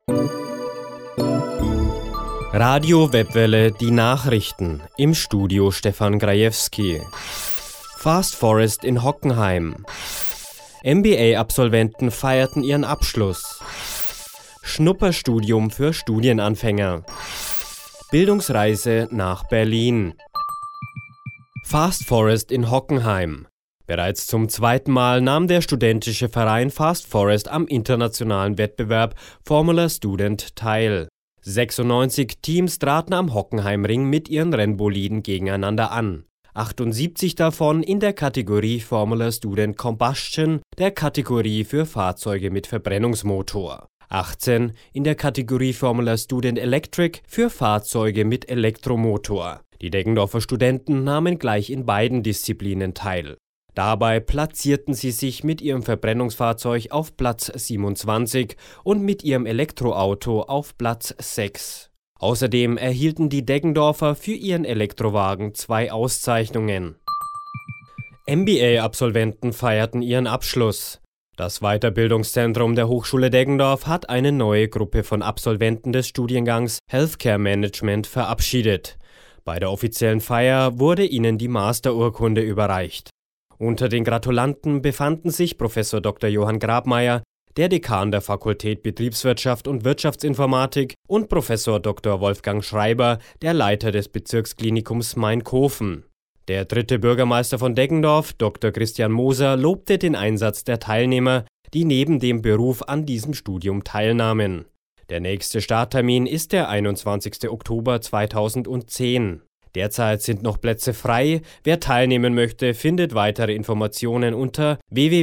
Radio Webwelle, die Nachrichten. Im Studio Stefan Grajewski. Fast Forest in Hockenheim. MBA-Absolventen feierten ihren Abschluss. Schnupperstudium für Studienanfänger. Bildungsreise nach Berlin. Fast Forest in Hockenheim. Bereits zum zweiten Mal nahm der studentische Verein Fast Forest am internationalen Wettbewerb Formula Student teil. 96 Teams traten am Hockenheimring mit ihren Rennboliden gegeneinander an. 78 davon in der Kategorie Formula Student Combustion, der Kategorie für Fahrzeuge mit Verbrennungsmotor. 18 in der Kategorie Formula Student Electric für Fahrzeuge mit Elektromotor. Die Deggendorfer Studenten nahmen gleich in beiden Disziplinen teil. Dabei platzierten sie sich mit ihrem Verbrennungsfahrzeug auf Platz 27 und mit ihrem Elektroauto auf Platz 6. Außerdem erhielten die Deggendorfer für ihren Elektrowagen 2 Auszeichnungen. MBA-Absolventen feierten ihren Abschluss. Das Weiterbildungszentrum der Hochschule Deggendorf hat eine neue Gruppe von Absolventen des Studiengangs Healthcare Management verabschiedet. Bei der offiziellen Feier wurde ihnen die Masterurkunde überreicht. Unter den Gratulanten befanden sich Prof. Dr. Johann Grabmeier, der Dekan der Fakultät Betriebswirtschaft und Wirtschaftsinformatik, und Prof. Dr. Wolfgang Schreiber, der Leiter des Bezirksklinikums Mainkofen. Der dritte Bürgermeister von Deggendorf, Dr. Christian Moser, lobte den Einsatz der Teilnehmer, die neben dem Beruf an diesem Studium teilnahmen. Der nächste Starttermin ist der 21. Oktober 2010. Derzeit sind noch Plätze frei. Wer teilnehmen möchte, findet weitere Informationen unter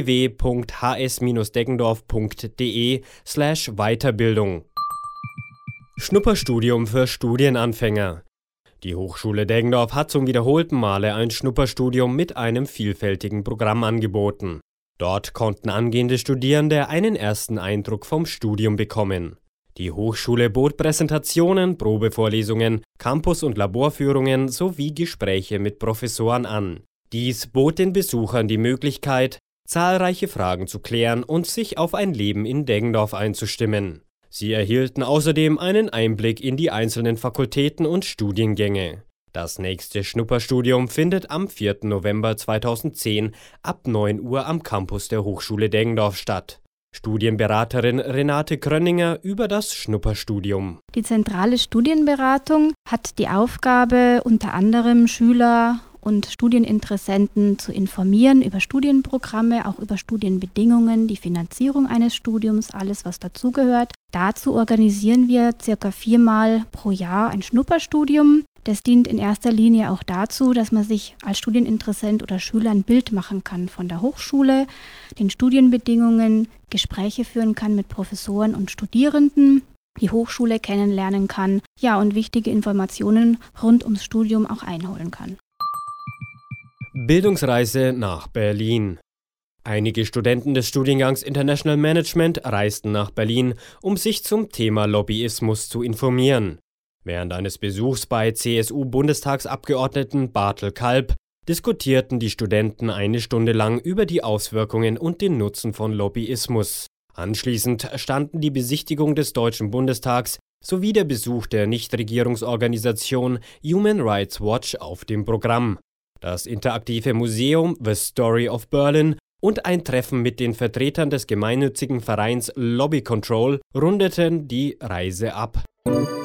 www.hs-deggendorf.de/Weiterbildung. Schnupperstudium für Studienanfänger. Die Hochschule Deggendorf hat zum wiederholten Male ein Schnupperstudium mit einem vielfältigen Programm angeboten. Dort konnten angehende Studierende einen ersten Eindruck vom Studium bekommen. Die Hochschule bot Präsentationen, Probevorlesungen, Campus- und Laborführungen sowie Gespräche mit Professoren an. Dies bot den Besuchern die Möglichkeit, zahlreiche Fragen zu klären und sich auf ein Leben in Deggendorf einzustimmen. Sie erhielten außerdem einen Einblick in die einzelnen Fakultäten und Studiengänge. Das nächste Schnupperstudium findet am 4. November 2010 ab 9 Uhr am Campus der Hochschule Deggendorf statt. Studienberaterin Renate Krönninger über das Schnupperstudium. Die zentrale Studienberatung hat die Aufgabe, unter anderem Schüler und Studieninteressenten zu informieren über Studienprogramme, auch über Studienbedingungen, die Finanzierung eines Studiums, alles was dazugehört. Dazu organisieren wir ca. 4-mal pro Jahr ein Schnupperstudium. Das dient in erster Linie auch dazu, dass man sich als Studieninteressent oder Schüler ein Bild machen kann von der Hochschule, den Studienbedingungen, Gespräche führen kann mit Professoren und Studierenden, die Hochschule kennenlernen kann, ja, und wichtige Informationen rund ums Studium auch einholen kann. Bildungsreise nach Berlin. Einige Studenten des Studiengangs International Management reisten nach Berlin, um sich zum Thema Lobbyismus zu informieren. Während eines Besuchs bei CSU-Bundestagsabgeordneten Bartel Kalb diskutierten die Studenten eine Stunde lang über die Auswirkungen und den Nutzen von Lobbyismus. Anschließend standen die Besichtigung des Deutschen Bundestags sowie der Besuch der Nichtregierungsorganisation Human Rights Watch auf dem Programm. Das interaktive Museum The Story of Berlin und ein Treffen mit den Vertretern des gemeinnützigen Vereins Lobby Control rundeten die Reise ab.